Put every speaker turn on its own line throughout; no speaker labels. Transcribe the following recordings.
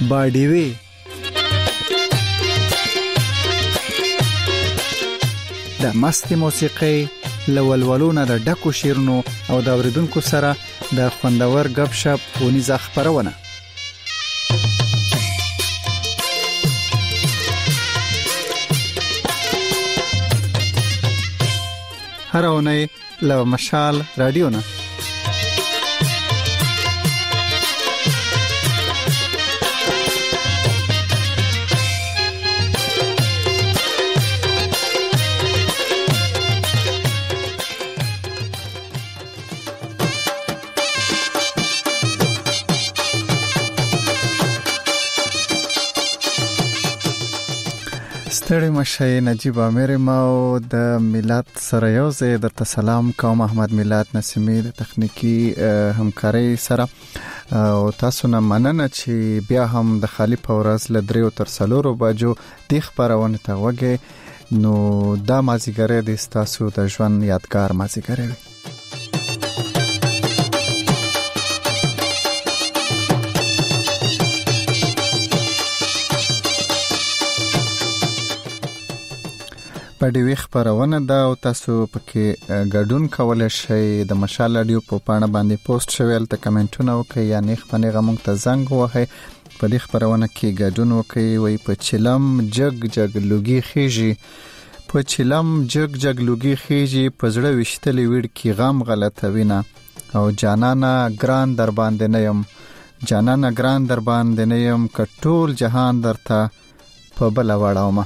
باډیوي د مستي موسیقي لولولونه د ډکو شیرونو او د اوریدونکو سره د خوندور غب شپ ونیزه خبرونه هر اونۍ له مشال رادیو نه ستړي مشه نجیب امیر ما د میلاد سره یو ځای درته سلام کوم. احمد میلاد نسیمی د تخنیکی همکاري سره او تاسو نه مننه چې بیا هم د خالی پورز ل 3 تر 4 بجو د خبرونه ته وګه نو دا مازیګره د تاسو د ژوند یادګار مازیګره وي. پډیوي خبرونه دا او تاسو پکې ګډون کولای شئ. د مشال رادیو په پاڼه باندې پوسټ شویل ته کمنټونه وکړئ یا نه خپل غمونږ ته زنګ وهئ. په دې خبرونه کې ګډون وکړئ. وای په چلم جګ جګ لوګي خيږي په چلم جګ جګ لوګي خيږي په زړه وشتلې وړ کې غم غلطه وینا او جانانا ګران در باندې نه يم جانانا ګران در باندې نه يم کټول جهان درته په بل وړاوم.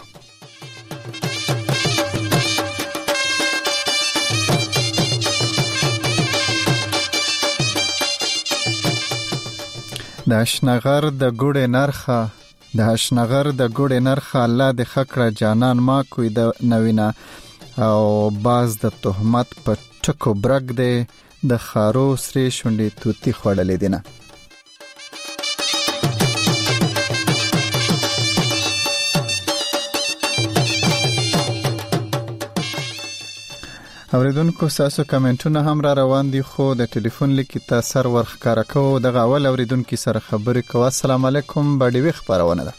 د اشنغر د ګوړې نرخه د اشنغر د ګوړې نرخه الله د خکړه جانان ما کوي د نوینا او باز د تهمت په ټکو برګ دی د خارو سری شونډې توتی خوړلې دینه. اوریدونکو تاسو کمنټونه هم را روان دي خو د ټلیفون لیکي تاسو سر ورخکاره کوو. دغه اول اوریدونکو سره خبرې کوو. السلام علیکم باډیوي خبرونه ده.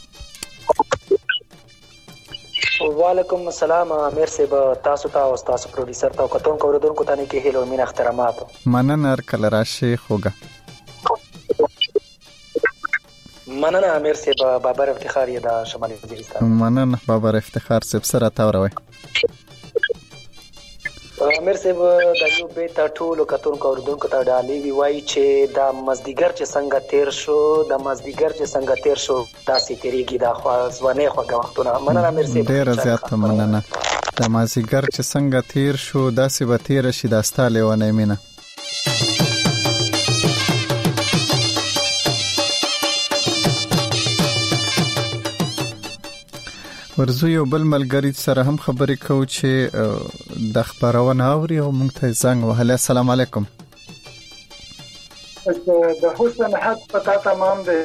وعلیکم السلام امیر صاحب تاسو ته او تاسو پروډوسر ته او کتون اوریدونکو ته نه کې هیلو مين احترامات
مننه کله راشي خوګه
مننه امیر صاحب بابر افتخار یې د شمالي وزیرستان
مننه بابر افتخار صاحب سره تاوروي.
امیر صاحب د یو بیت ټولو کتونکو اوریدونکو ته ډالۍ وی وای چې د مزدیګر چې څنګه تیر شو تاسو تیریږي د خوازونه خوګه وختونه. مننه امیر صاحب
ډیر زیات مننه. د مزدیګر چې څنګه تیر شو داسې به تیر شي داستاله ونه مینه. ورزو یو بل ملګری سره هم خبرې کوو چې د خبرونه اوري او مونږ ته زنګ وهله. السلام علیکم.
د حسن حد پتا تمام ده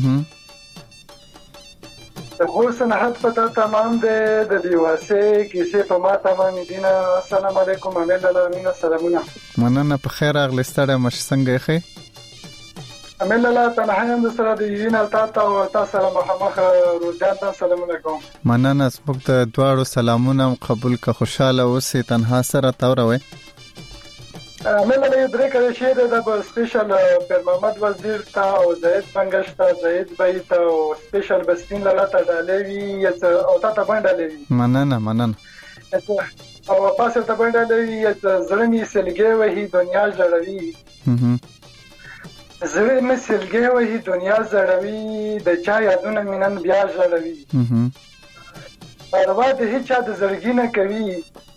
د حسن حد پتا تمام ده د دیواسه کیسه په ما تمام دینه. السلام علیکم امین الله سلامونه
مننه په خیر اغلی ستړی مش څنګه یې
امین الله تنها هم سره د یین التا او تاسو مخامخ روزان سلامونه کوم.
مننه سپک ته دواړو سلامونه قبول کا خوشاله اوسې تنها سره تاوروي.
امین الله یو درې کړی شه د سپیشل پر محمد وزیر تا او زید بنگش تا زید بیت او سپیشل بسپین لاله ډالوي او تا باندې
مننه
او پاسه تا باندې زړمی سلګي وهي دنیا جوړوي زړه مې سلګي وهي دنیا زړوي د چا یادونه مینن بیا جوړوي پروا د هیڅ د زړګي نه کوي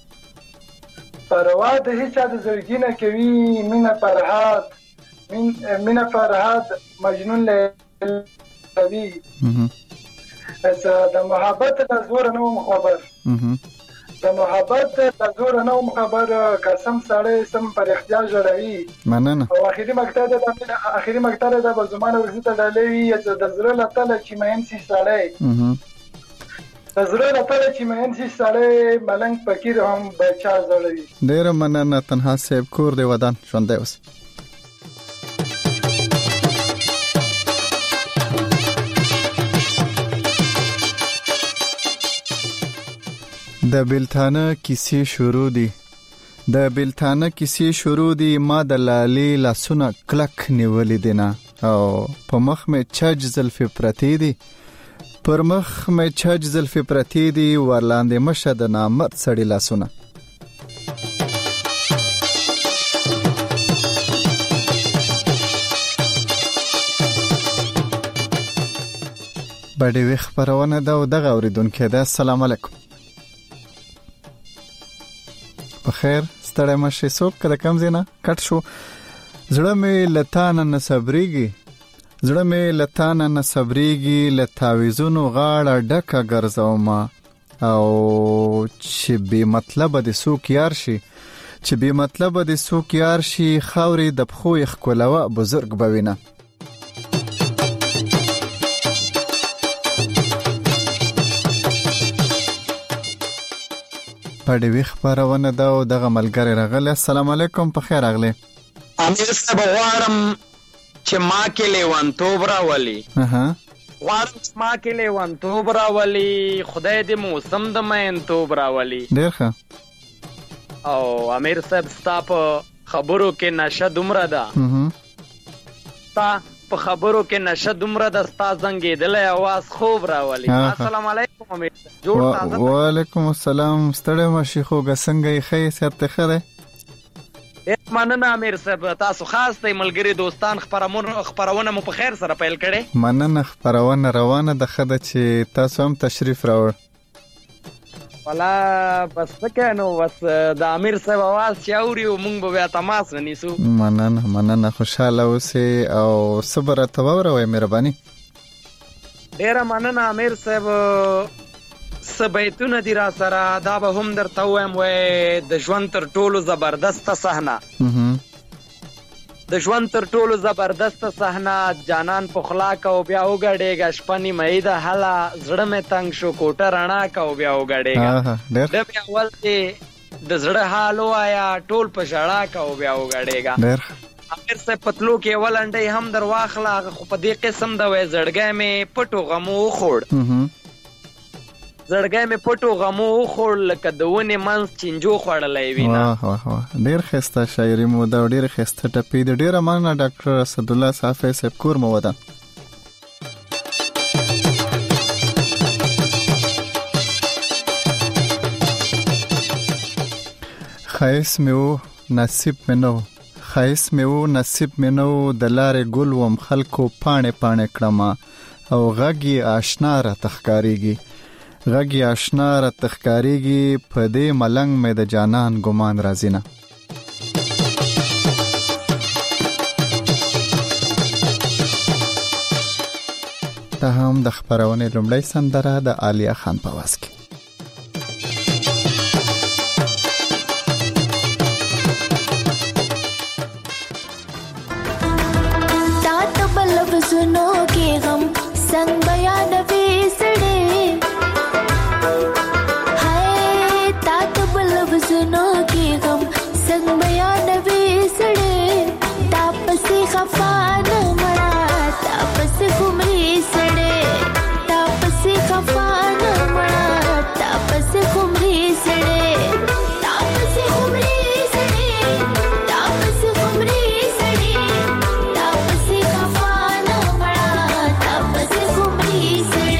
مینا فرحات مجنون لوي د محبت د زور نه مخبر قسم سره سم پر اختیار جوړوي.
مننه.
او اخیری مقطع د زمانه ورزته ډالوي د زړه لته چې مېن سي سړی زړه لپاره چې مېن سي سړی ملنګ فقیر هم بچا زړوي.
ډیر مننه تنها صاحب کور دی ودان ژوند دی اوس. د بلتانه کیسې شروع دي ما د لالې لاسونه کلک نیولې دینه او په مخ مې چج زلفې پرتې دي ورلاندې مشه د نامرد سړي لاسونه. بډې وی خبرونه دا او دغه اوریدونکو ده. السلام علیکم. بخیر ستړی مشه څوک کله کم زینا کټ شو. زړه مې لتانه نصبريږي لتاويزونو غاړه ډکه ګرځوما او چې به مطلب د سوک یار شي خاوري د پخو خکولوا بزرګ بوینه. پړې وی خبرونه دا او دغه ملګری راغله. السلام علیکم. په خیر راغله.
امیر صاحب غواړم چې ما کې لیوانتوب راولي خدای دې موسم د مینتوب راولي.
ډېر ښه.
او امیر صاحب ستا په خبرو کې نشه دومره ده ستا زنګېدلی اواز خوب راولي. السلام علیکم امیر صاحب.
وعلیکم السلام. ستړی مشي خوږه څنګه یې ښه سرته ښه دی؟
مننه امیر صاحب تاسو خاص دی ملګری دوستان خبرونه مو په خیر سره پیل کړي.
مننه خبرونه روانه ده خده چې تاسو هم تشریف راوړ.
والا بس کنه بس د امیر صاحب आवाज چاوري او مونږ به بیا تماس ونیسو.
مننه خوشاله اوسئ او صبر تووروي مهرباني.
ډیر مننه امیر صاحب. سبیتونه دی را سره دا به هم درته وایم وای د ژوند تر ټولو زبردست صحنه جانان په خلاک او بیا وګړېږه شپنی مې د حلا زړه مې تنگ شو کوټه رڼا کا او بیا وګړېږه د بیا ول د زړه حال وایا ټول په ژړا کا او بیا وګړېږه. امیر صاحب پتلو کې ولنډي هم در واخلا خو په دې قسم د وې زړګې مې پټو غمو خوړ لکه د ونې منځ چینجو خوړلې وینا.
واه ډیر خسته شاعري مو دا ډیر خسته ټپې د ډیر مننه ډاکټر اسد الله صافی صاحب کور مو ودا. خایس میو نصیب منو د لارې ګل وم خلکو پانه کړم او غږی آشنا را تخکاریږي په دې ملنګ مې د جانان ګمان رازینا. ته هم د خبرونه لومړی سندره د عالیه خان په واس کې.
تا تبل وزنو کې غم څنګه بیان وېسړې सुनो की गम संग बयान बेसड़े तापस खफान मरा तापस खुमरी सड़े तापस खफान मरा तापस खुमरी सड़े तापस खुमरी सड़े तापस खुमरी सड़े तापस खफान मरा तापस खुमरी सड़े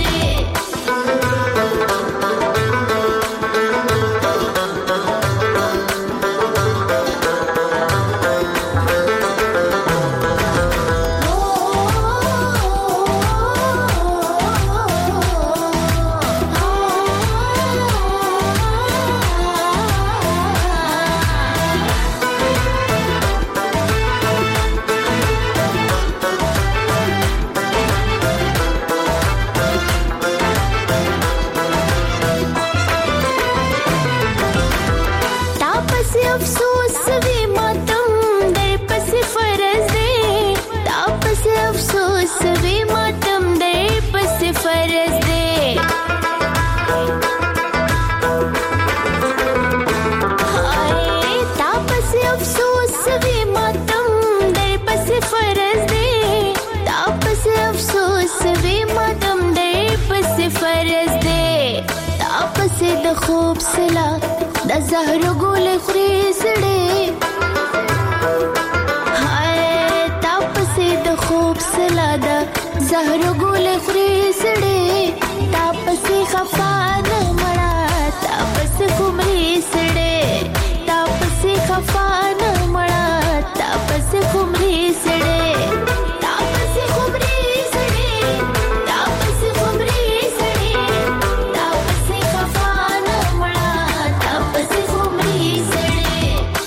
زهر ګول خوري سړې هاي تاپسې د خوب سلاده زهر ګول خوري سړې تاپسې خفان مړه تاپسې خمري سړې تاپسې خفان مړه تاپسې خمري سړې تاپسې خمري سړې تاپسې خمري سړې تاپسې خفان مړه تاپسې خمري سړې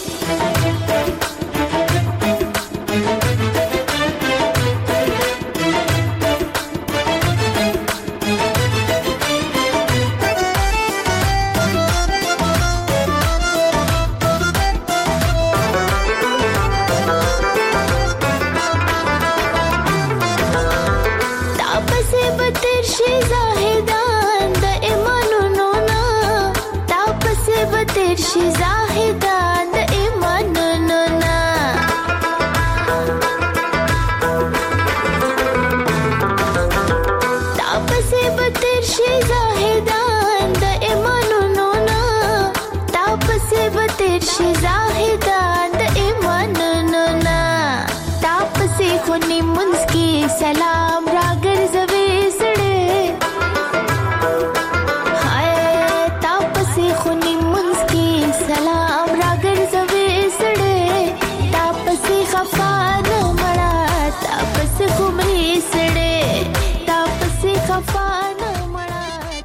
شي زاهدان د ایمانونو نا تاپسې بتر شي زاهدان د ایمانونو نا تاپسې بتر شي زاهدان د ایمانونو نا تاپسې خونی منځ کې سلام راګرځوي سړې سلام راګرځوي سړې تاپسې خفان مړه تاپسې خمري سړې تاپسې خفان مړه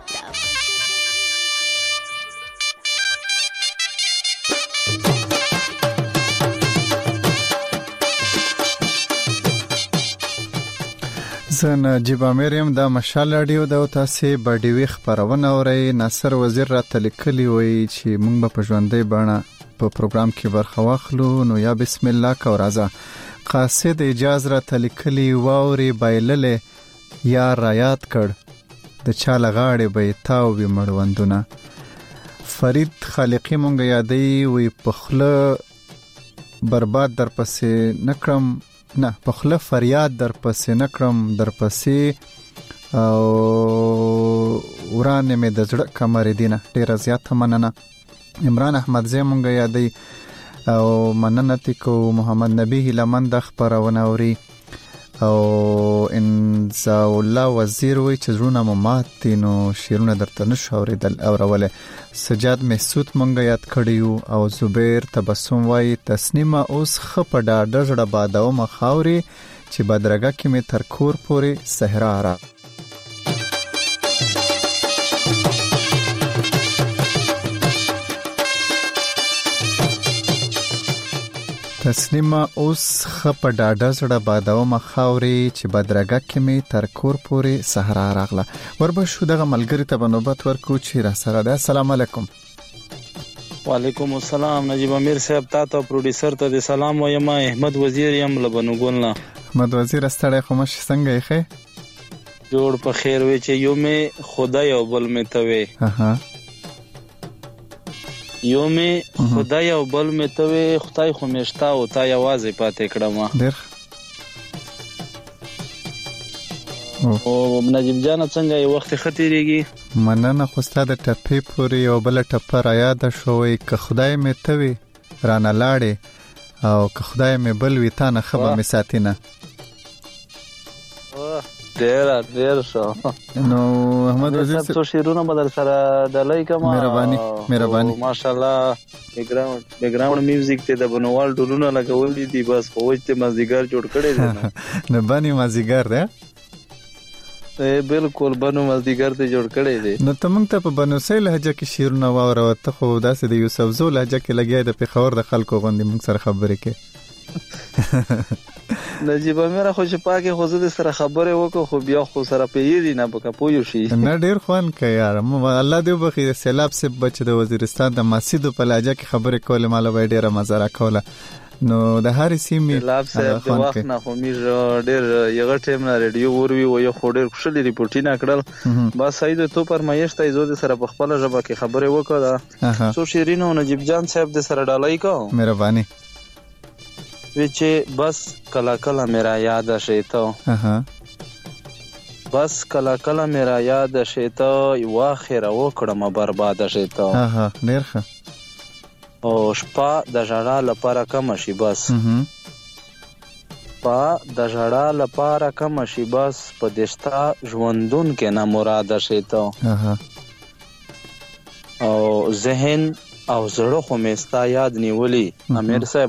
زه نجیب امریم د مشال رادیو د تاسې بډیوي خبرونه اورئ. ناصر وزیر راته لیکلی وی چې موږ به په ژوندۍ بڼه په پروګرام کې برخه واخلو. نو یا بسم الله کو راځه. قاصد اجاز راته لیکلی واوري بایللې یا رایات کړ د چا لغاړې به تاو وي مړوندونه. فرید خالقی مونږ یادې وی پخله برباد در پسې نکړم نه پخله فریاد در پسې نکړم در پسې او ورانه مې د زړه کمر دینه. ډیره زیاته مننه. عمران احمد زې مونږ یادې او مننه تکو. محمد نبی لمن د خبرونه اوري او انزا الله وزیر وی چې زړونه مو مات نو شیرونه درته نشو اوریدل اوروله. سجاد محسود مونږ یاد کړیو او زبیر تبسم وای تسنیمه اوس خپ ډاډه زړه باداو مخاوري چې بدرګه کې می تر کور پورې صحرا را. تسنیمه اوس خپ ډاډه زړه باداو مخاوري چې بدرګه کې می تر کور پورې صحرا راغله. وربشو دغه ملګری ته نوبت ورکو چې را سره ده. السلام علیکم.
وعلیکم السلام. نجیب امیر صاحب تاسو پروډوسر ته د سلام وایم. احمد وزیر یم لبنګولنا.
احمد وزیر ستړی خو مش څنګه یې ښه
جوړ په خیر وي چې یو می خدای او بل می توي.
اها
یو می خدای او بل می توي. خدای خو مشتا او تا یوازې پاتې کړم.
ډېر
او نجیب جان څنګه یو وخت ختیریږي.
مننه خو ستاسو ټپې پوری او بل ټپه را یاد شوې که خدای می توي رانه لاړې او که خدای می بل وی تا نه خبر می ساتینه.
ډیر شو.
نو احمد وزیر
څو شیرونه بدل سره ډلای کما.
مهرباني
ماشاءالله. بیکګراوند میوزیک ته د بنوال ډولونه لګولې دي. بس په وجه مازیګر جوړ کړي دي.
نه باندې مازیګر ده
بالکل بنو مازیګر ته جوړ کړي دي.
نو ته مونږ ته په بنوسۍ لهجه کې شیرونه واورو. ته خو داسې د یوسف زو لهجه کې لګیا د پیښور د خلکو غوندې مونږ سره خبرې کې.
نجیب امیر خو چې پاکه خو زه سره خبرې وکړو خو بیا خو سره پیری نه پکا پوي شي.
نه ډیر خوان کوي یار. الله دې وبخي. سیلاب سه بچ د وزیرستان د مسجد په لهجه کې خبرې کول مال به ډیره مزه راکوله. نو د هر سیمې
سیلاب سه د وخت نه خو میږ ډیر یغه ټیم نه ریډیو وروي او یو خوري خوشالي ریپورټینګ کړل. بس سید تو پرمایشت ایزو د سره په خپل ژبه کې خبرې وکړه. سو شیرینو نجیب جان صاحب د سره ډالای کو.
مهرباني.
وچه بس کلا کلا میرا یاد شیتا. بس کلا کلا میرا یاد شیتا. یو اخر وکړم برباد شیتا.
ډیر ښه.
او شپه د ژړا لپاره کم شي بس شپه د ژړا لپاره کم شي بس په دشتا ژوندون کې نه مراد شي ته او ذهن او زړه خو مستا یاد نیولی امیر صاحب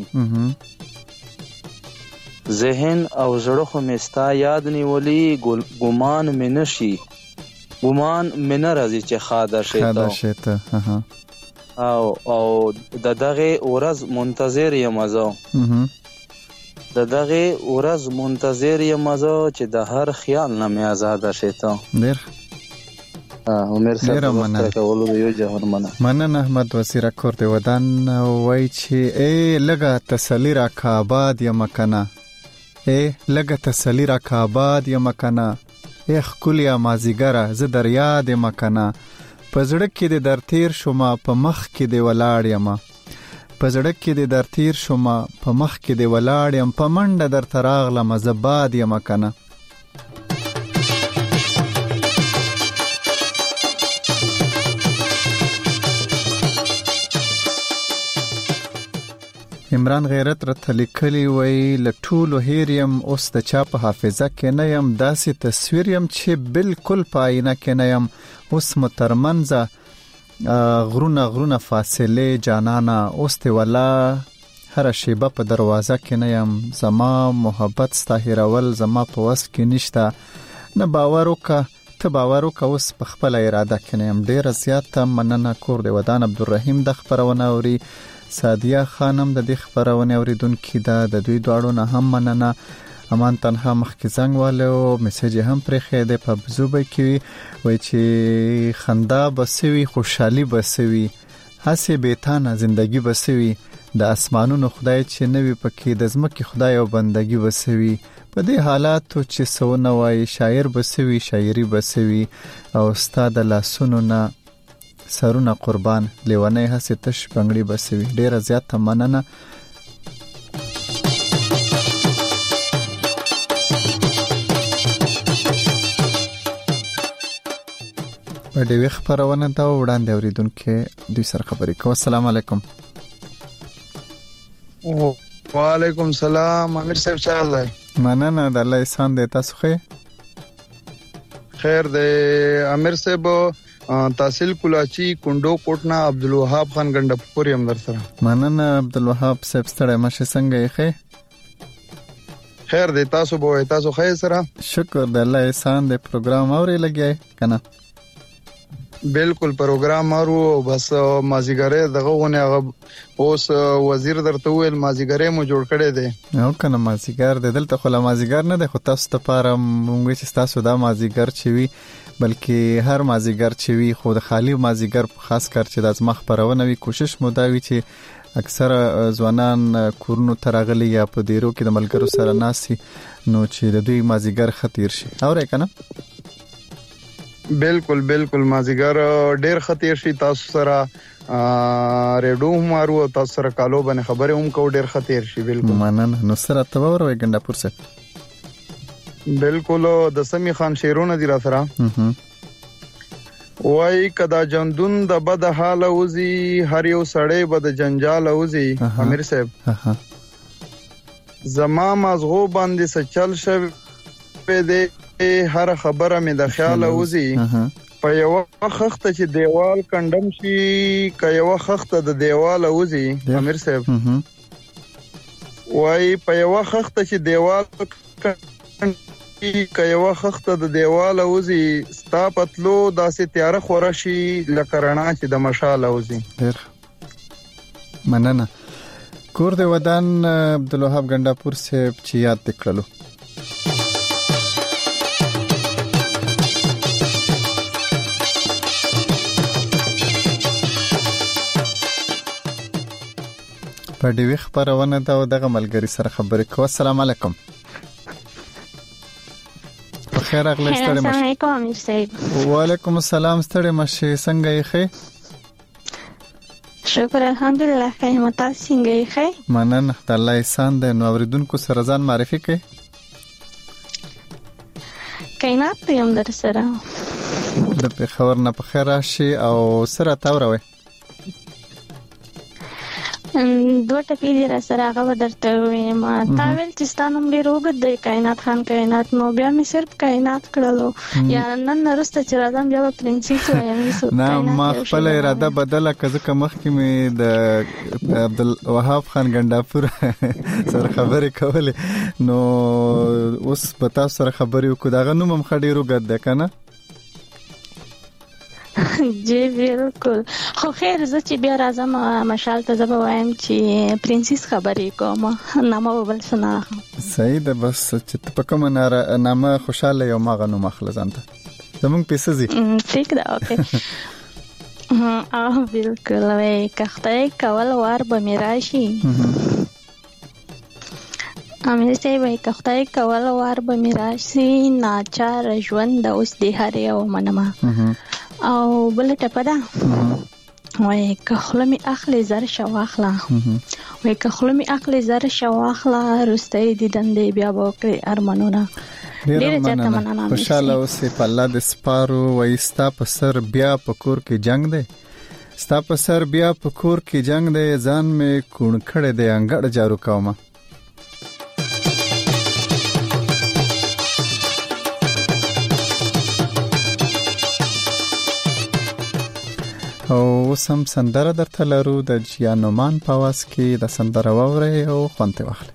ذهن او زړه خو مستا یاد نیولی ګمان مې نشي ګمان مې نه راځي چې خاده شي ته او د دغه ورځ منتظر یم زه د دغه ورځ منتظر یم زه چې د هر خیال نه مې آزاد شي ته
ډیر
عمر صاحب ولولو یو جهان
مننه احمد وزیر کور دی ودان وای چې ای لګه تسلی را کاباد یم کنه ای لګه تسلی را کاباد یم کنه ای خولیا مازیګره زه در یاد یم کنه پزړه کې د در تیر شوما په مخ کې دی ولاړ یم پزړه کې د در تیر شوما په مخ کې دی ولاړ یم په منډه در تراغله مزباد یم کنه عمران غیرت رته لیکلی وای لټولو هیریم اوس د چا په حافظه کې نه يم داسې تصویر يم چې بالکل پاینه کې نه يم اوس مترمنځه غرونه فاصله جانانا اوس ته ولا هر شیبه په دروازه کې نه يم زما محبت ستاهرول زما په وس کې نشته نه باور وکه ته باور وکه اوس په خپل اراده کې نه يم ډیر زیات مننه کور دی ودان عبدالرحیم د خبرونه اوري سادیه خانم د دې خبرونه اوریدونکو د دوی دواړو نه هم مننه امان تنها مخکې زنګ والو میسج هم پرې خېده په بزوبه کې وای چې خندا بسوي خوشحالي بسوي هسه بیتانه زندگی بسوي د اسمانونو خدای چې نوي پکې د زمکه خدای او بندگی بسوي په دې حالاتو چې سونه وای شاعر بسوي شاعري بسوي او استاد لاسونو نه سرونه قربان لیوانه هسه تش بنگړي بسوي ډیر زیات مننه په دې خبرونه دا وړاندې اوریدونکو دوی سره خبرې کوي السلام علیکم
وعلیکم السلام امیر صاحب چل دی
مننه د الله احسان دې تاسو
خیر دی امیر صاحب تحصیل کولاچی کندو کوټنا عبدالوهاب خان ګندپور یم در سره
مننه عبدالوهاب صاحب ستړی مشه څنګه یې
خیر دی تاسو به تاسو خیر سره
شکر د الله احسان دې پروګرام اوري لګي کنه
بالکل پروګرام مارو بس مازیګره دغه ونه اوس وزیر درته ویل مازیګره مو جوړ کړی دی
او کنه مازیګر د دلته خو مازیګر نه دی خو تاسو ته پاره مونږ چې تاسو دا مازیګر چوي بلکې هر مازیګر چوي خو د خالی مازیګر خاص کر چې د ازمخ پرونه وی کوشش مو دا وی چې اکثر ځوانان کورونو ترغلي یا په دیرو کې د ملګرو سره ناسي نو چې د دوی مازیګر خطیر شي اورې کنه
بالکل مازیګر ډیر خطیر شي تاسو سره ریډو مارو تاسو سره کالو باندې خبره هم کو ډیر خطیر شي بالکل
مننه نو سره تبور وي ګندپور سره
بالکل د سمی خان شیرونه دی را سره وای کدا جندون د بد حال اوزي هر یو سړی بد جنجال اوزي امیر صاحب زما مازغو باندې سچل شوه دې هر خبره مې د خیال اوزي په یو خخته چې دیوال کندم شي که یو خخته د دیوال اوزي امیر صاحب وای په یو خخته چې دیوال که یو خخته د دیوال اوزي ستا پتلو داسې تیار خورشي لکه رڼا چې د مشال اوزي
ډیر مننه کور دی ودان عبدالوهاب ګندپور صاحب چې یاد تکړلو په دې خبرونه دا دغه ملګری سره خبرې کوو السلام علیکم خیر اغلی ستړي مشه
السلام علیکم امیر صاحب
وعلیکم السلام ستړي مشه څنګه یې
شکر الحمدلله خیر متا څنګه یې
مننه د الله احسان ده نو اوریدونکو سره ځان معرفي کړئ
کینات یم در سره
د په خبر نه په خیر راشي او سره تاوروي
دوه ټکي دي را سره هغه درته وایم. تا ویل چې ستا نوم ډېر اوږد دی، کائنات خان کائنات، نو بیا مې صرف کائنات کړلو. یا نن وروسته چې راځم بیا به پرنسیس وایم.
نه ما خپل اراده بدله کړه ځکه مخکې مې د عبدالوهاب خان ګنډاپور سره خبرې کولې، نو اوس به تاسو سره خبرې وکړو. دغه نوم هم ښه ډېر اوږد دی که نه؟
جی بالکل. خو خیر زه چې بیا راځم مشال ته زه به وایم چې پرنسیس خبرې کوم، نامه به بل څه نه اخلم.
صحیح ده، بس چې ته په کومه نامه خوشحاله یو ما هغه نوم اخله ځان ته. زمونږ پیسه ځي
ٹھیک ده. اوکې بالکل. وی کښتۍ کول وار به مې راشي، امیر صاحب وی کښتۍ کول وار به مې راشي، ناچار ژوند اوس دې هر یو منمه. او بل ټپه ده وای که خوله مې اخلي زر شواخله، وای که خوله مې اخلي زر شواخله، رستۍ دیدن دی بیا به وکړي ارمانونه. ډېره زیاته مننه.
خوشحاله اوسې په الله دې سپارو. وای ستا په سر بیا په کور کې جنگ دی، ستا په سر بیا په کور کې جنگ دی، ځان مې کوڼ کړی دی انګړ جارو کومه. او سم سندره درته لرو د جیانومان په واس کې، د سندره واورئ او خوند ترې واخلئ.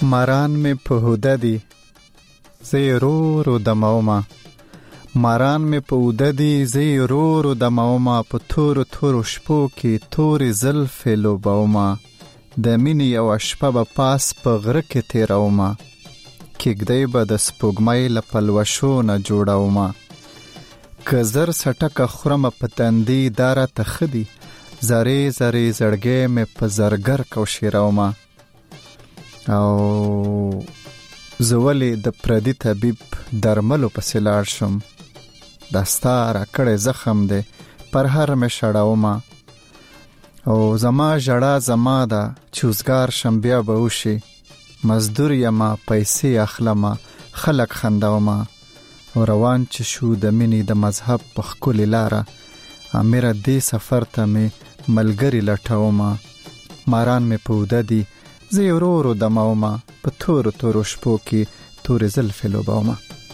ماران می په هوده دي زه رو رو دمومه ماران می په هوده دي زه رو رو دمومه په تورو تورو شپو کې تورې زلفې لوبومه د مینې یوه شپه به پاس په غره کې تېرومه کېږدۍ به د سپوږمۍ له پلوشو نه جوړومه که زر سټکه خورمه په تندي دا راته ښه دي زرې زرې زړګی مې په زرګر کوشیرومه او زه ولې د پردي طبیب درملو پسې لاړ شم دا ستا راکړی زخم دی پر هر مې شړومه او زما ژړا زما ده چې اوزګار شم بیا به وشي مزدور یمه پیسې اخلمه خلک خندومه او روان چې شو د مینې د مذهب په ښکلې لاره امیره دې سفر ته مې ملګري لټومه ماران مې په اوده دي زه یې ورو ورو دمومه په تورو تورو شپو کې تورې زلفې لوبومه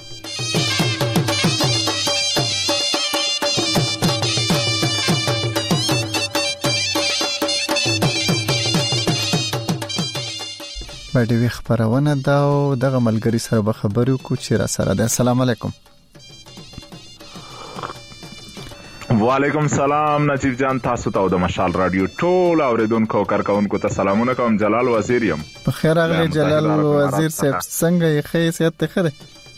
باندې وی خبرونه دا او دغه ملګری سره به خبرو کو چې را سره ده السلام علیکم
وعلیکم سلام نجیب جان تاسو ته د مشال رادیو ټول اوریدونکو کارکونکو ته سلامونه کوم جلال وزیر یم
بخیر اغلی جلال وزیر صاحب څنګه یې خیریت ته خره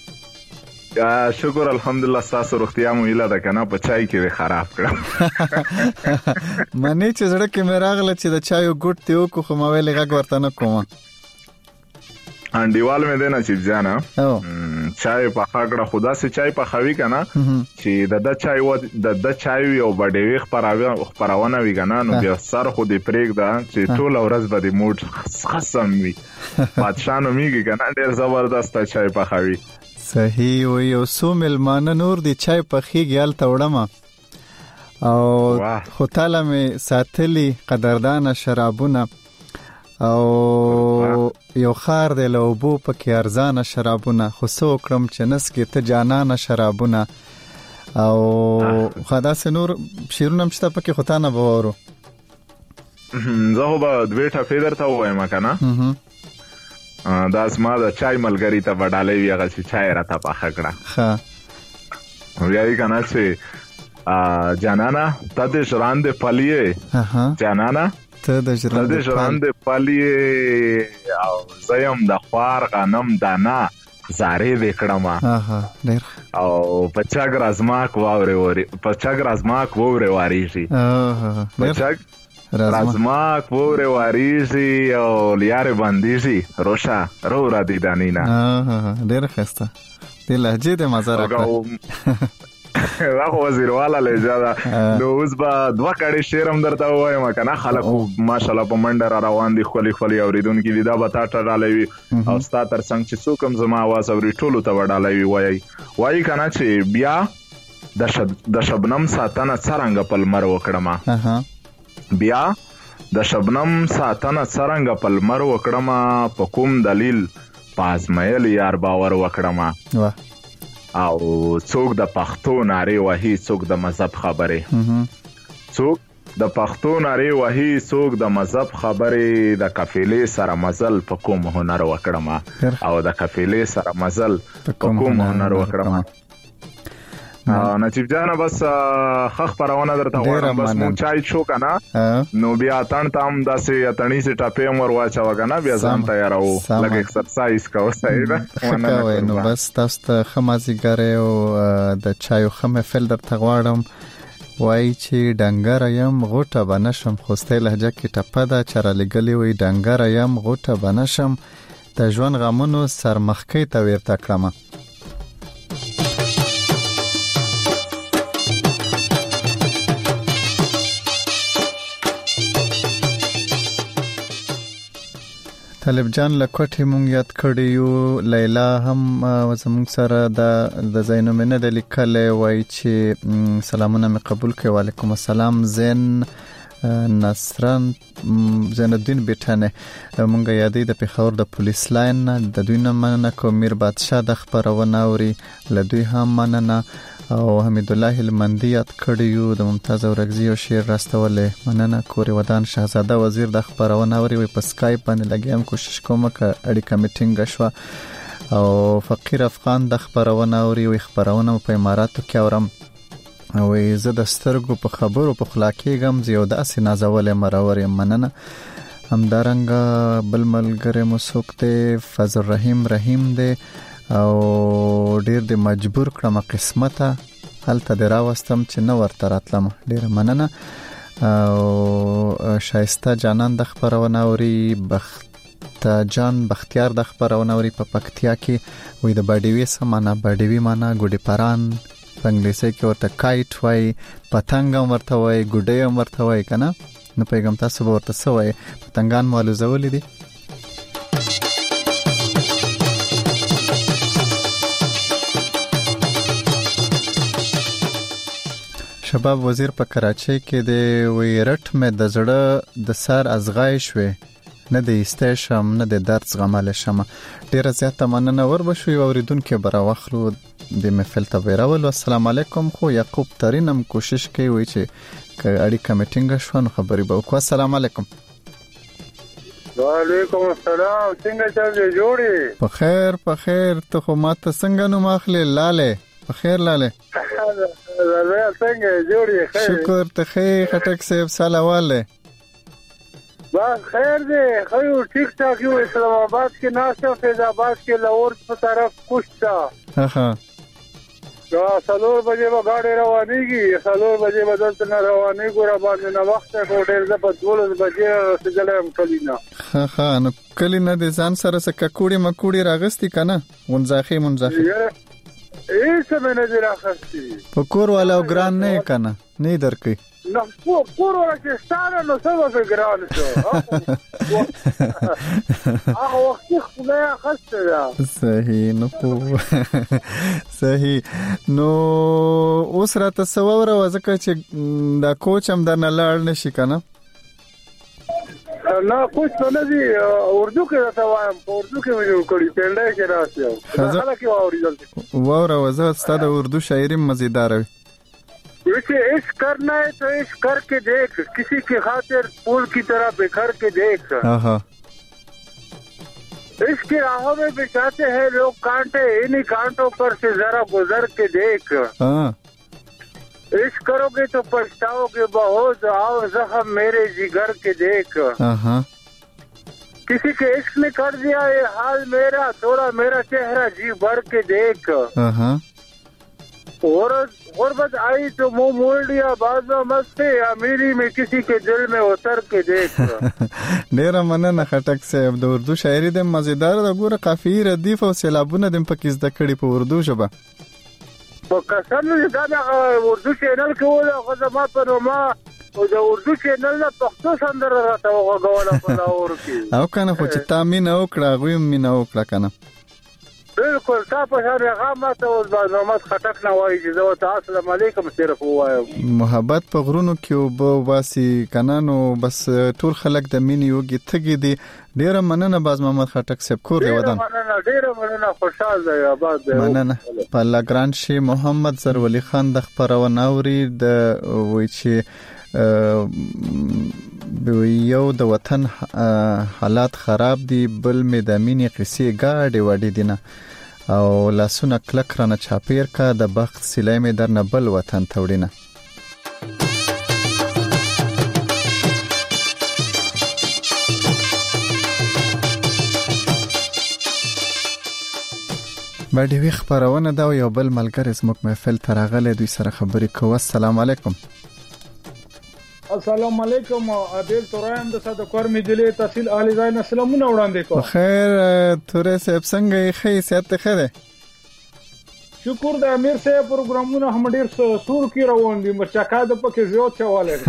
شکر الحمدلله تاسو روغتیا مو اله ده کنه په چای کې خراب کړم
منی چې زړه کې مې راغله چې د چایو ګټ ته کو خو ما ویلې غږ ورته نه کوم
انډیوال مې دینا چې ځانا چای په خاګړه خدا سي چای په خوي کنه چې د چای یو بډېوي خبرونه وی کنه نو بیا سر خو دې پریک دا چې ټول ورځ به دې موډ خصم وي بادشاہ نو میږي کنه ډېر زبردست چای په خوي
صحیح و یو سو ملمانه نور دی چای په خيګل توړم او خو تعالی مې ساتلی قدردان شرابونه او یو خار دی له اوبو پکې ارزانه شرابونه خو سو کړم چې نس کې ته جانانه شرابونه او خدا سه نور شیرونه مشته پکې خدانه بوورو
زه به دوی ټفې درته وایم کنه دا اسما د چای ملګری ته وډالې وی هغه چې چای راته پاخه کړه
ها
ویای کنه چې جانانا ته د شراند پلیه جانانا ته د ژوند پالیه او زیم د خوار غنم دانا زارې وکړم او پچاګ رازماک ووره واریږي پچاګ رازماک ووره واریږي او لیاره باندې روشا رو را دي دانینا
ډېر خسته د لهجه د مزار
دا خو وزیر والا لجاده نو اوس به دوه کړي شیرم درته وایم کنه خلک ماشاءالله په منډه را روان دي خولي اوریدونکو دي دا به تا ته ډالوي او ستا تر څنګ چې څوک هم زما आवाज اوري ټولو ته وډالوي وایي کنه چې بیا د شبنم ساتنه څنګه په لمر وکړم بیا د شبنم ساتنه څنګه په لمر وکړم په کوم دلیل پازمایل یار باور وکړم او څوک د پښتو ناری وهي څوک د مذهب خبره څوک د پښتو ناری وهي څوک د مذهب خبره د قافلې سره مزل په کوم هنر وکړم او د قافلې سره مزل په کوم هنر وکړم نجیب جان بس خخ پرونه درته وړم بس مو چای شو کنه نو بیا تن تام داسې اتنی سي ټاپې امر واچو کنه بیا ځان تیارو لګ ایکسرسایز کوو صحیح ده
نو بس تاسو ته خمازیګره او د چایو خمه فل درته غواړم وای چې ډنګر یم غوټه بنشم خوسته لهجه کې ټپه ده چر لګلی وای ډنګر یم غوټه بنشم د ژوند غمونو سرمخکې ته ورته کړم طالب جان لکوټي مونږ یاد کړیو لیلا هم زموږ سره د زینو منه د لیکل وای چې سلامونه مې قبول کړئ وعلیکم السلام زین نصران زین الدین بیٹانه مونږ یادې د پیښور د پولیس لاین د دوی نه مننه کوم میر بادشاه د خبرونه اوري له دوی هم مننه او حمید الله هلمندي یاد کړیو د ممتاز اورغزي او شعر راستولې مننه. کوري ودان شهزاده وزیر د خبرونه اوري وي په سکایپ باندې لګیم کوشش کوم ک اړیکه میټینګ شوا. او فقیر افغان د خبرونه اوري وي خبرونه په اماراتو کې اورم او زه د سترګو په خبرو په خلاکېږم زیو داسې نازول مرور مننه. همدارنګ بل ملګری مو سوکته فضل رحیم دی او ډیر د مجبور کړم قسمته هلته دراوستم چې نو ورته راتلم. ډیر مننه. او شایسته جانان د خبرونه اوري جان بختیار د خبرونه اوري په پکتیا کې وې د باډیوي سمانه باډیوي معنا ګوډی پران په انګلیسي کې ورته کایټ وای پتنګ ورته وای ګوډی ورته وای کنه نو پیغام تاسو ورته سوای پتنګان مالوزولې دي. شباب وزیر په کراچۍ کې د ویرټ مې د زړه د سر ازغای شوې نه د استشم نه د درد زغمل شمه. ډیره زیاته مننه وربشوي اوریدونکو برا واخلو د محفل ته ویراول. السلام علیکم. خو یعقوب ترینم کوشش کوي وي چې اړیکه میټینګ شو نو خبري به وکړو. السلام علیکم.
وعلیکم السلام. څنګه چل جوړي؟
په خیر ته خو ماته څنګه نو ماخله لاله په خیر لاله
زه څنګه جوړي؟ خیر
شکر ته خیر خټک صاحب سلامواله
بس خیر دی خو ټیک ټاک یو. اسلام آباد کې ناشته فیض آباد کې لاهور په طرف کوشتا
ها
دا 3 بجې به گاډي روانيږي 3 بجې به دلته نه رواني ګور باندې نه وخت هوټل ز په 12 بجې رسیدلم کلینا.
ها نو کلینا د ځان سره سکه کوړی مکوړی راغستی کنه منځاخي
ایسه مې نه دی راخستی
په کور والا ګران نه کنه نه درکې
نو کور والا چې ستاره نو څه به ګران شو هغه وخت خدای خسته ده.
صحیح نو اوس راته سووره وځکه چې دا کوچ هم درنه لاړ نشي کنه.
نه کوچ نه دی اردو کې راته وایم په اردو کې ویل کړی پندای کې راځي خلا کې اوریدل
وره وزه ستاسو د اردو شاعری مزیدار وي.
ویسے عشق کرنا ہے تو عشق کر کے دیکھ کسی کی خاطر پھول کی طرح بکھر کے دیکھ. عشق کی راہوں میں بچھاتے ہیں لوگ کانٹے انہی کانٹوں پر سے ذرا گزر کے دیکھ. عشق کرو گے تو پچھتاؤ گے بہت آؤ زخم میرے جگر کے دیکھ. کسی کے عشق نے کر دیا یہ حال میرا تھوڑا میرا چہرہ جی بھر کے دیکھ. غربت آئی تو منہ موڑ لیا بازو مست امیری میں کسی کے دل میں اتر کے دیکھ.
ډیره مننه خټک صاحب. د اردو شاعری د مزیدار د ګوره قافیه ردیف او سیلابونه د پکې زده کړي په اردو ژبه.
په قسم دې دا اردو چینل کوله خو زما په نوما او د اردو چینل نه پښتو سندره راته وغوړه په لاور کې
او کنه خو چې تامین او کړه غوي مين او کړه کنه
بالکل تاسو هغه غامته او برنامه خټک نه وایي چې زه تاسو السلام علیکم صرف وایم
محبت په غرونو کې او باسي کنه نو بس ټول خلک د مینې وګي تګي دي. ډیره مننه باز محمد خټک صاحب کور دی ودان.
ډیره مننه خوشاله دی آباد دی.
مننه په لاګران شي محمد زرولي خان د خبرونه اوري د وای چې یو د وطن حالات خراب دي بل مې د مینې قصې گاډي وډي دینه او لاسونه کلک رانه چاپیر کا د بخت سلای مې در نه بل وطن توړینه. باندې وی خبرونه دا یو بل ملګری زموږ محفل تراغله دوی سره خبرې کوو. السلام علیکم.
السلام علیکم. عادل ترایم د صد کورمې دلی تحصیل اعلی زاین سلامونه وړاندې کوم.
خیر تورې صاحب څنګه یې خې سیادت خره؟
شکر د امیر صاحب پروګرامونه هم ډیر سور کی روان دي مرچکا د پکې زیات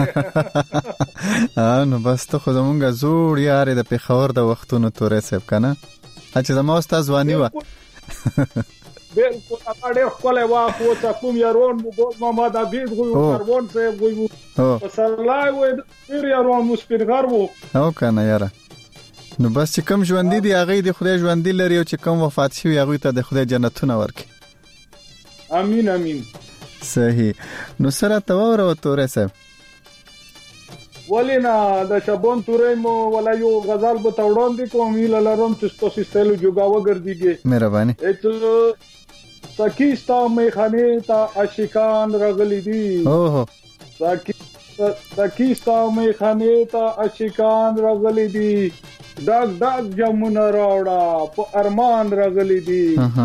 چواله
نو بس ته خو زمونږ زوړ یار د پیښور د وختونو تورې صاحب کنه چې زموږ استاد ځواني و
بالکل اړه خپل واخو ته کوم یارون مو محمد عبید غوي کاربون صاحب غوي او سلای و د یارون مو سپیرګر وو
او کنه یاره نو بس چې کوم ژوند دي هغه د خدای ژوند لري او چې کوم وفات شي هغه ته د خدای جنتونه ورکړي.
امين امين.
صحیح. نو سره تور او تورې صاحب
ولینا د شبون تورې مو ولا یو غزل به توړون دي کوم ویل لرم چې تاسو ستلو جوګاو ګرځيږي.
مهرباني.
سکیستا میخانه تا عاشقان رغلی دي.
اوه
سکیستا میخانه تا عاشقان رغلی دي. داغ داغ جمونه راوړه په ارمان رغلی دي.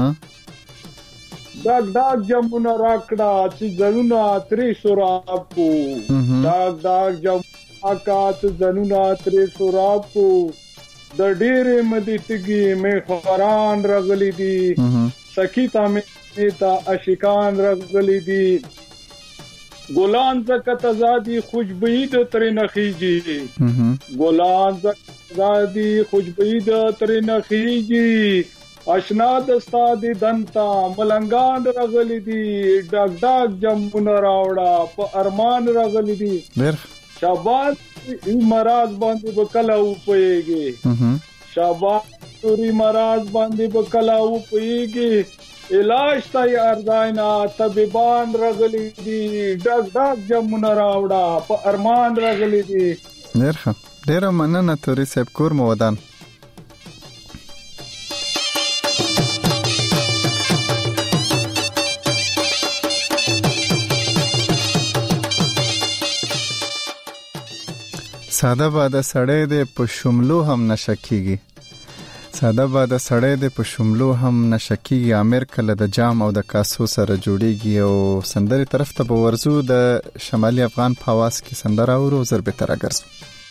داغ داغ جمونه راکړه چې زړونه ترې سوراب کو. داغ داغ جمونه آکات زنونه ترې سوراب کو. د ډېرې مدې تګي مې خوران رغلی دي. سکیتا میتا عاشقان رغلی دي. ګلان زکه تزادي خوشبوئی د ترې نخيږي. ګلان زکه تزادي خوشبوئی د ترې نخيږي. آشنا دستا دي دنتا ملنګان رغلی دي. ډاګ ډاګ جمونه راوړه په ارمان رغلی دي. شاباش مراد باندې بکلا و پيږي. شاباش توري مراد باندې بکلا و پيږي. علاج ته ارزاینا طبيبان رغلی دي. ډاګ ډاګ جمونه راوړه په ارمان رغلی دي.
ډېر مننه توري صاحب کور مو ودان. ساده باده سړی دی په شملو هم نشکیږي. ساده باده سړی دی په شملو هم نشکیږي. امیر کله د جام او د کاسو سره جوړیږي او سندري طرف ته به ورزو. د شمالي افغان په आवाज کې سندره اورو زر به تر اگرزو.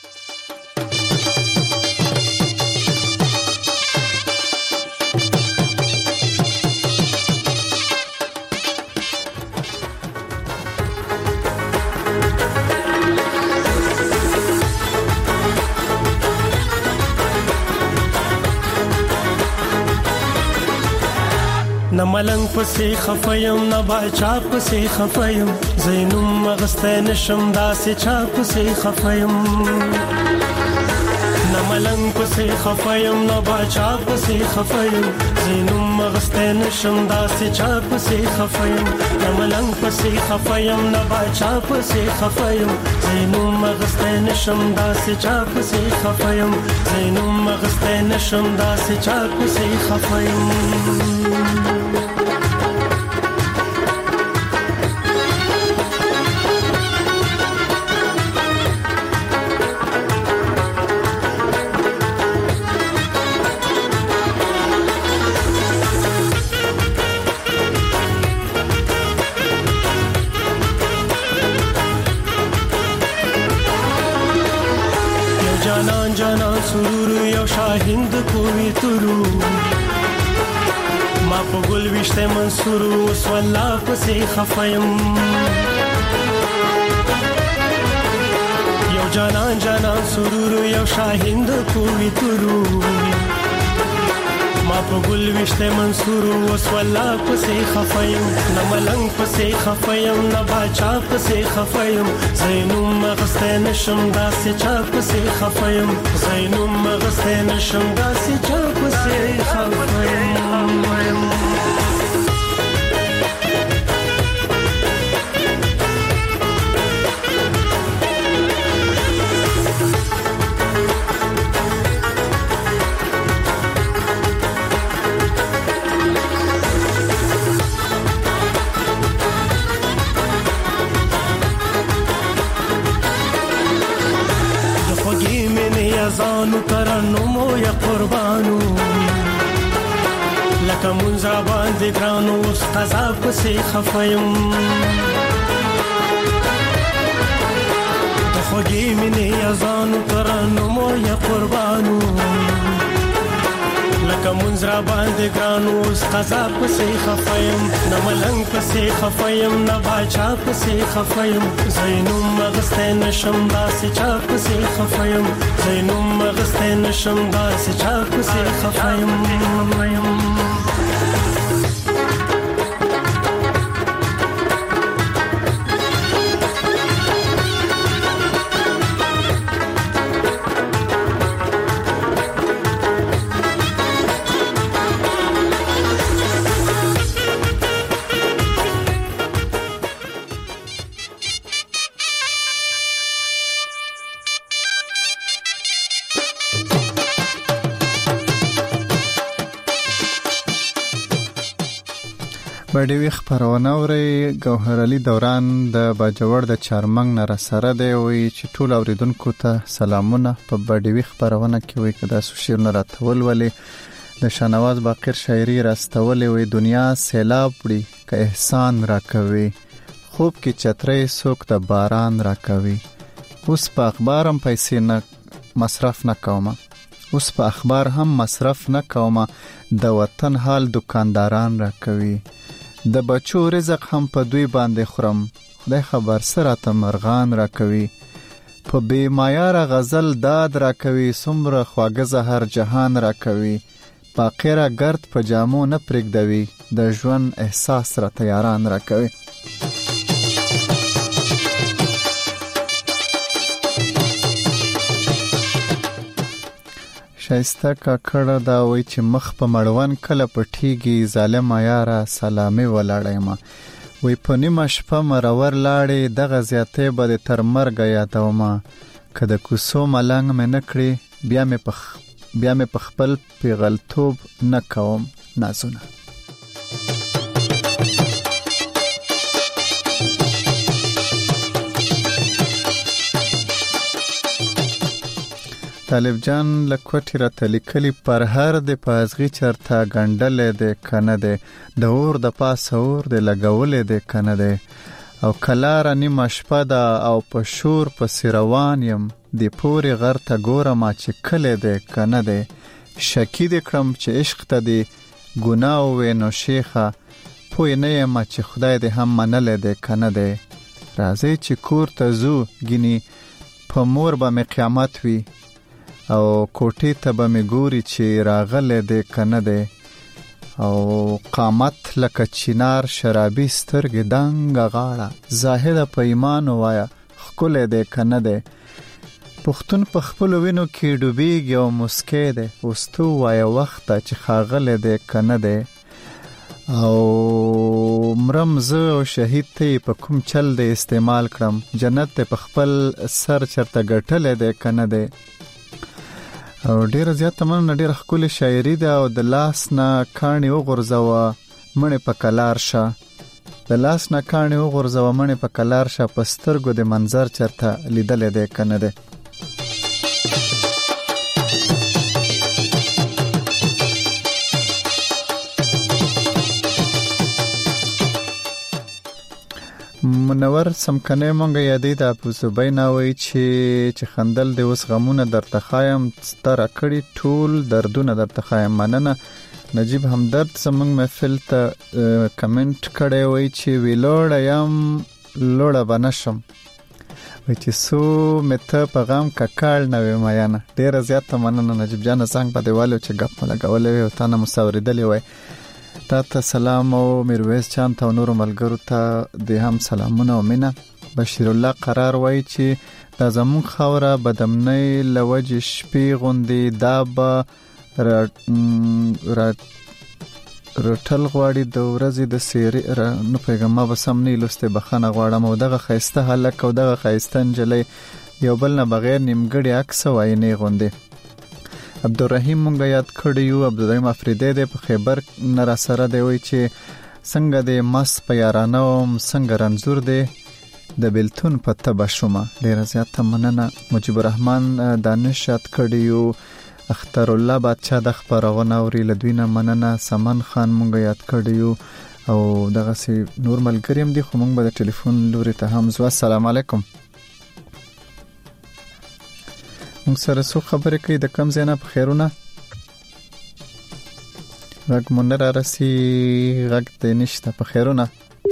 نملنګ پسې خفایم نه باچا پسې خفایم. زینوم مغسته نشم داسې چا پسې خفایم. نملنګ پسې خفایم نه باچا پسې خفایم. زینوم مغسته نشم داسې چا پسې خفایم. نملنګ پسې خفایم نه باچا پسې خفایم. زینوم مغسته نشم داسې چا پسې خفایم. زینوم مغسته نشم داسې چا پسې خفایم. جانان سرور یو شاهند کوي ترو. ما په ګل وشته منصور اوس والله پسې خفایم. یو جانان سرور یو شاهند کوي ترو. ما په ګل وشته منصور اوس والله پسې خفایم. نملنګ پسې خفایم نه باچا پسې خفایم. زینوم مغسته نشم داسې چا پسې خفایم. زینوم مغسته نشم داسې چا پسې خفایم. زانو ترنمو یا قربانو لکه منځه باندې ګرانو اوس قضا پسې خفایم. د خوږې مینې یا زانو ترنمو یا قربانو لکه منځه باندې ګرانو اوس قضا پسې خفایم. نملنګ پسې خفایم نه باچا پسې خفایم. زینوم مغسته نشم داسې چا پسې خفایم. زینوم مغسته نشم داسې چا پسې خفایم.
بډې وی خبرونه اوري ګوهر علي دوران د باجوړ د چارمنګ نه سره دی وی چې ټول اوریدونکو ته سلامونه. په بډې وی خبرونه کې وی کدا سو شیرونه راتول ولې د شنواز باقر شاعري راستولې وی دنیا سیلاب وړي که احسان راکوي خوب کې چترې سوک د باران راکوي. اوس په اخبارم پیسې نه مصرف نه کوم، اوس په اخبار هم مصرف نه کوم، د وطن حال دکانداران راکوي. د بچو رزق هم په دوی باندې خورم، خدای خبر سره ته مرغان راکوي. په بے معیار غزل داد راکوي، څومره خواږه زهر جهان راکوي. باقیره گرد په جامو نه پرېږدوي، د ژوند احساس را تیاران راکوي. شایسته کاکړه دا وای چې مخ په مړوان کله پټیږي ظالم یاره سلامي ولاړم. وای په نیمه شپه مرور لاړې دغه زیاتې به تر مرګ یادوم. که د کوسو ملنګ مې نکړي بیا مې په خپل پیغلتوب نه کوم نازونه. طالب جان لکوټی را تلیکلی پر هر د پازغی چرتا ګندلې د کنه ده د اور د پاس اور د لګولې د کنه ده او کلار نیمه شپه ده او په شور په روان یم د پوري غر ته ګوره ما چې کله ده کنه ده شکی د کړم چې عشق ته دی ګناه و نو شیخه پوی نه یم چې خدای دې هم منلې ده کنه ده. راځي چې کور ته زو ګینی په مور به مې قیامت وي او کوټې ته به مې ګوري چې راغله دې کنه ده او قامت لکه چینار شرابي سترګې دنګ غاړه زاهد په ایمان وایا خکله دې کنه ده. پښتون په خپل وینو کې ډوبېږي او مسکې ده وستو وایا وخت چې خاغله دې کنه ده او مرم زه او شهید ته په کوم چل دې استعمال کړم جنت ته په خپل سر چرته ګټلې دې کنه ده. او ډیر زیات من ډیر خپل شاعری ده او د لاس نه کانی وغورځوا منه په کلار شه د لاس نه کانی وغورځوا منه په کلار شه پسترګو د منظر چرته لیدل ده کنه ده. منور سمکنه مونږ یادې د ابو زبینا وای چې خندل د اوس غمونه درته خایم ستر کړي ټول دردونه درته خایم مننه. نجیب همدرد زمونږ محفل ته کمنټ کړي وای چې ویلوړ یم لوړه بنشم وای چې سو مته پیغام ککړ نه وای نه. ډیر زیات مننه نجیب جان څنګه په دیوالو چې غپ لګولې او تاسو مساوریدلې وای. تاسو سلام او میرویس چان ته نور ملګرو ته د هم سلامونه او مینه. بشیر الله قرار وای چې د زمون خوره بدمنۍ لوج شپې غوندي دابه رټل غواړي د ورځې د سیری نو پیغام به سم نه لسته بخنه غواړم او دغه خیسته هلک او دغه خیسته انجلې یو بل نه بغیر نیمګړی عکس وای نه غوندي. عبدالرحیم مونږ یاد کړیو عبدالرحیم افریدی د په خیبر نه را سره دی وای چې څنګه د مس په یارانه او څنګه رنزور دی د بلتون په تبه شومه. ډیر زیات مننه. مجيب الرحمن دانش یاد کړیو اختر الله بادشاہ د خبرونه اوري لدوینه مننه. سمن خان مونږ یاد کړیو او دغه سي نور ملګریم دي خو مونږ به د ټلیفون لوري ته هم زو. السلام علیکم. مونږ سره څو خبرې کوي د کم زینا په خیرونه غږ مونږ را رسي غږ ته نشته په خیرونه.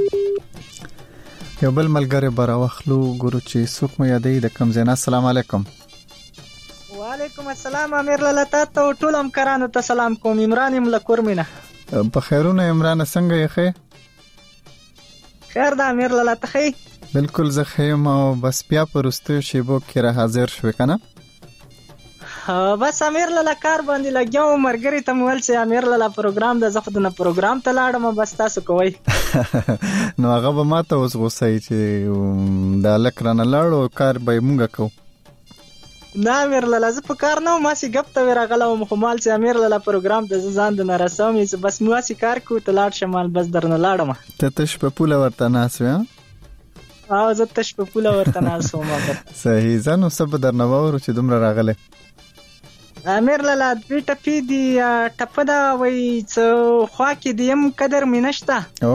یو بل ملګری برا وخلو ګورو چې څوک مې یادې د کم زینا. السلام علیکم.
وعلیکم السلام امیر لالتا ته ټول همکارانو ته سلام کوم. عمران ملکور مینا
په خیرونه. عمران څنګه یې خې؟
خیر دا امیر لالتا خې
بالکل زه خیم او بس بیا پرستو شیبو کې را حاضر شو کنه.
بس امیر لاله کار باندې لګیاو مرګری ته مول سي امیر لاله پروګرام د زفدنه پروګرام ته لاړم بس تاسو کوی
نو هغه به ماته اوس غوسه چې د لکرانه لاړو کار به مونږ کو
نه امیر لاله زه په کار نه وم ماسې ګپ ته راغلی وم خو مال چې امیر لاله پروګرام ته زه ځان د نه رسوم چې بس ماسې کار کوو ته لاړ شم مال بس درنه لاړم
ته تش په پوله ورته ناست وې
زه تش په پوله ورته ناست وم
صحیح زه نو څه به درنه واورو چې دومره راغلی
امیر لاله دوی ټپې دي ټپه ده وایي څه خوا کې د یم قدر مې نشته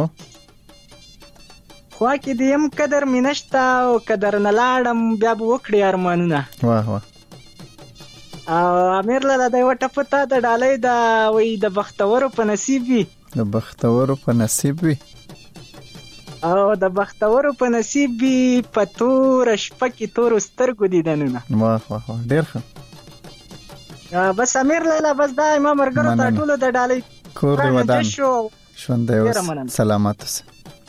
خوا کې د یم قدر مې نشته او که درنه لاړم بیا به وکړې ارمانونه
واه واه
امیر لاله دا یوه ټپه تا د ډالۍ ده وایي د بختورو په نصیب وي
د بختورو په نصیب وي
او د بختورو په نصیب وي په توره شپه کې تورو سترګو دیدنونه
واه واه ډېر ښه
بس امیر لاله بس دا ما ملګرو ته ټولو د ډالۍ
کور دې ودان ژوند دې اوس سلامت اوسه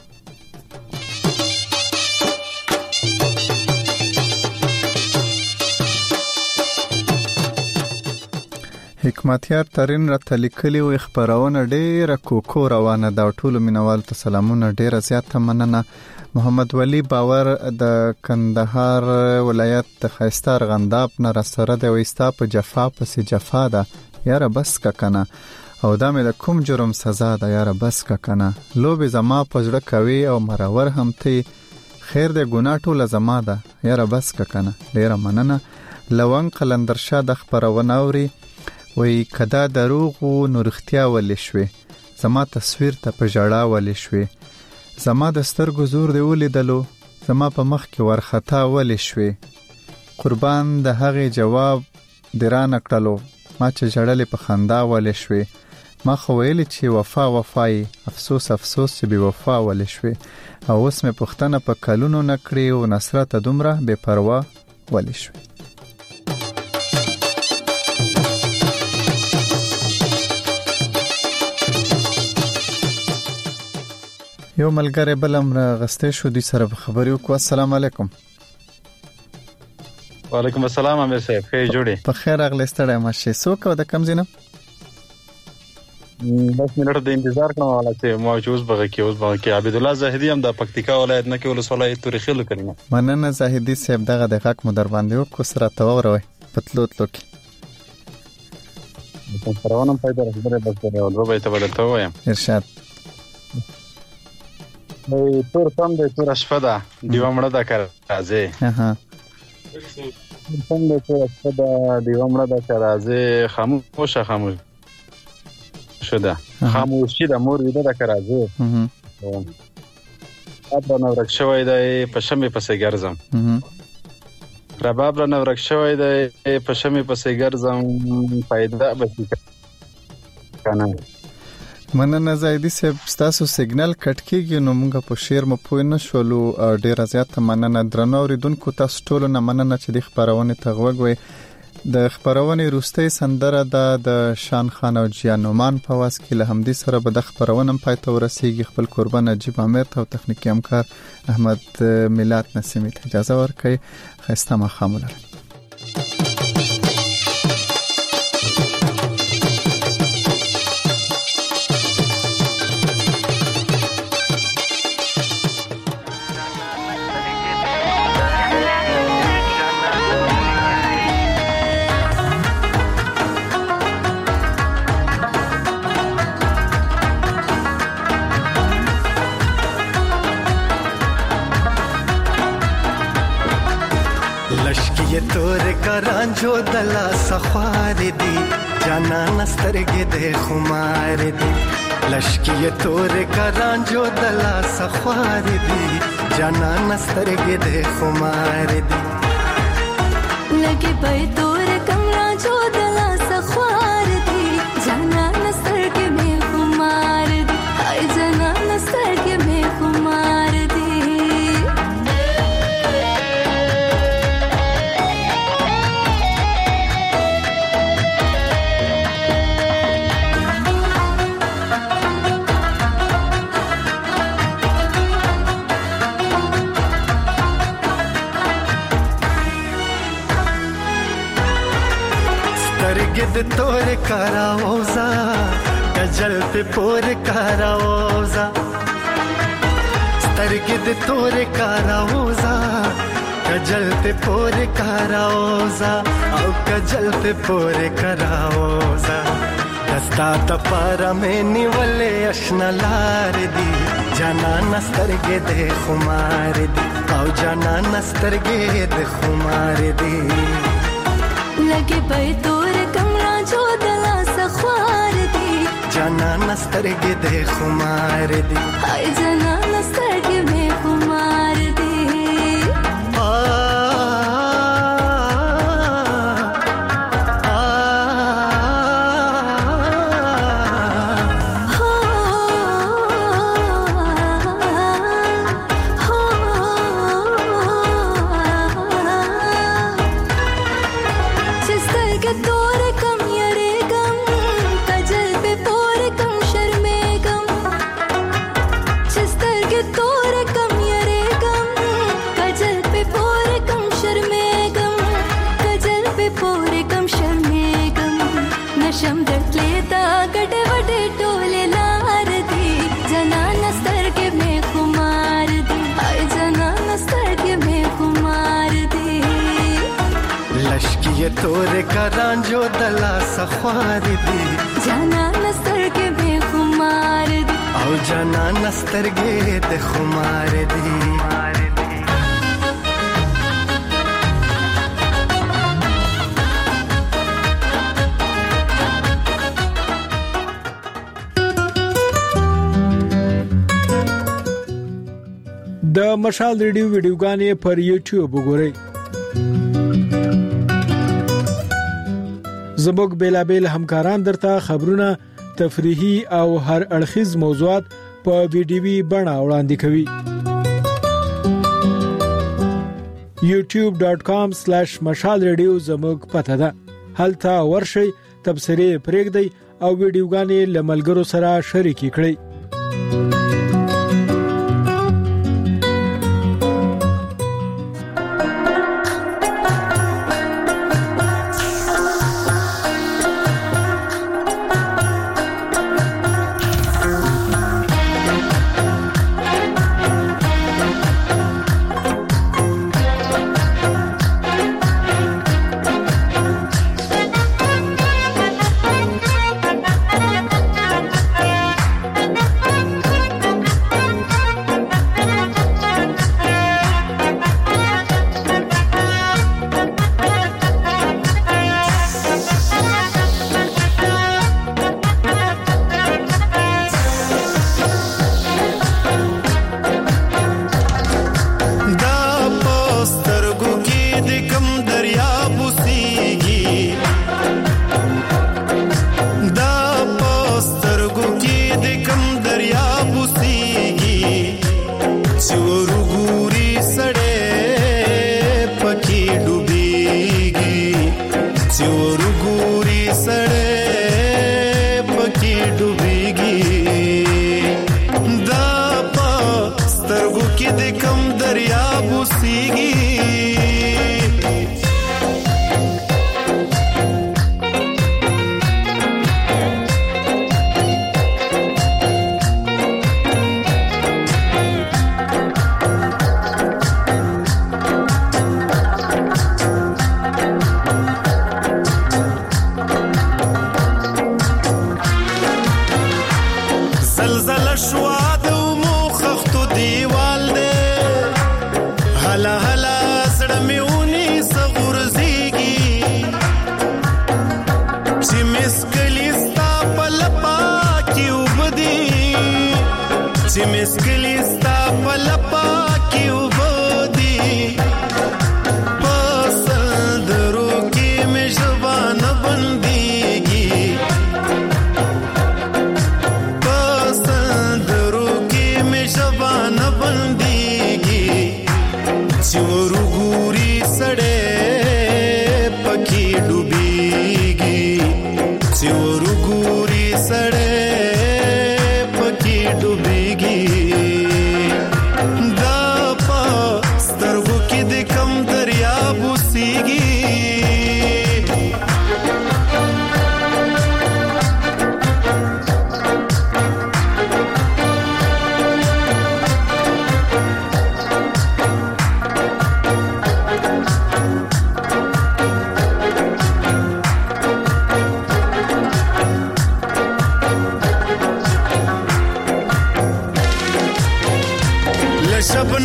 حکمتیار ترین راته لیکلي وي خپرونه ډېره کوکو روانه ده او ټولو مینوالو ته سلامونه ډېره زیاته مننه محمد ولی باور د کندهار ولایت د ښایسته ارغنداب نه راسره دی وایي ستا په جفا پسې جفا ده یاره بس که کنه او دا مې د کوم جرم سزا ده یاره بس که کنه لوبې زما په زړه کوي او مرور هم ته خیر د ګناه ټوله زما ده یاره بس که کنه ډېره مننه لونګ قلندرشاه د خپرونه اوري وی کدا دروغ و نو رښتیا ولې شوې زما تصویر ته په ژړا ولې شوې زما د سترګو زور دی ولیدلو زما په مخ کې ورخطا ولې شوې قربان د هغې جواب دې رانه کړلو ما چې ژړلې په خندا ولې شوې ما خو ویلې چې وفا وفایي افسوس افسوس چې بې وفا ولې شوې او اوس مې پوښتنه په کلونو نه کړې او نصرته دومره بې پروا ولې شوې یو ملګری بل امر غسته شو دي سره خبرې وکړو السلام علیکم
وعلیکم السلام امیر صاحب خیر جوړې
په خیر اغلی ستړی مشه څوک د کم زینه
بس منټ د انتظار کوم ولا چې مو اوس بغه کې عبد الله زاهدی هم د پکتیکا ولایت نه کې ولسوالۍ تاریخي لکرینه
مننه زاهدی صاحب دغه د حق مو در باندې وکړو سره توروي پتلو کې
په پرونم پیدا خبره بس ورو به ته ولته وایم
ارشاد
تور کم دی تور شپه ده دیوه مړه ده که راځې کم دی تور شپه ده دیوه مړه ده که راځې خاموشه ده خاموشي ده مور ویده ده که راځې رباب رانه ورک شوی دی په شمې پسې ګرځم رباب رانه ورک شوی دی په شمې پسې ګرځم پیدا به شي کنه
مننه زاهدی صاحب ستاسو سیګنل کټ کیږي نو موږ په شعر مو پوه نه شولو ډیره زیاته مننه درنو اوریدونکو تاسو ټول نه مننه چې د خبرونه ته غوږ د خبرونه روستي سندره د شان خان او جیانومان په واس کې له همدې سره به د خبرونه پای ته ورسیږي خپل قربان نجیب امیر ته او تخنیکی همکار احمد میلاد نسیمی ته اجازه ورکړئ خسته مخام ولرئ
رانجو دلا سخوار دی جانا نسترګې د خمار دی لشکی تور کرانجو دلا سخوار دی جانا نسترګې د خمار دی
لګي پي تور کرانجو دلا سخوار دی جانا نسترګې مې خمار دی ay جانا نسترګې مې خمار دی
د تور کاراوزا کجل په پور کاراوزا سترګې د تور کاراوزا کجل ته پورې کاراوزا او کجل ته پورې کراوزا دستا ته پارا مې نیولې اشنا لار دی جانا نسترګې دې خمار دی او جانا نسترګې دې خمار دی
لګي په تور کمرا جو دلا سخوار دی
جانا نسترګې دې خمار دی
هاي جانا نسترګې مې خمار دی नशम दटलेता गटे वटे टोले लार दी जना नस्तर के में खुमार दी हाय जना नस्तर के में खुमार दी
लश्की तोरे करांजो दला सख्वार दी
जना नस्तर के में खुमार दी
او जना नस्तर गे ते खुमार दी
د مشال ریډیو ویډیوګانې پر یوټیوب وګورئ. زموږ بیلابل همکاران درته خبرونه، تفریحي او هر اړخیز موضوعات په ویډیوي بڼه وړاندې کوي. youtube.com/mashalradio زموږ پته ده. هلته ورشئ، تبصرې پرېږدئ او ویډیوګانې له ملګرو سره شریکې کړئ.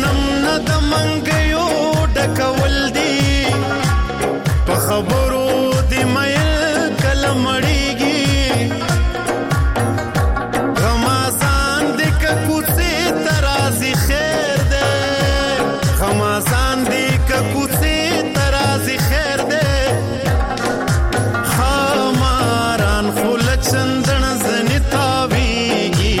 صنم نه د منګیو ډکول دي په خبرو دی مې کله مړیږي غمازان د کوڅې ترازی خیر ده غمازان د کوڅې ترازی خیر ده خماران خلک چندن زنی تاویږي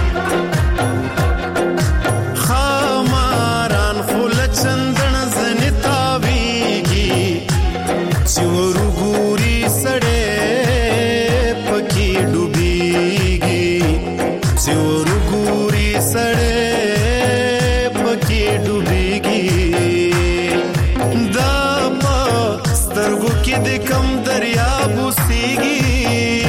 خماران خلک چندن زنی تاویږي چورو ګوري سړې پکې ډوبېږي چورو ګوري سړې پکې ډوبېږي دا په سترګو کې د کم دریاب وسیږي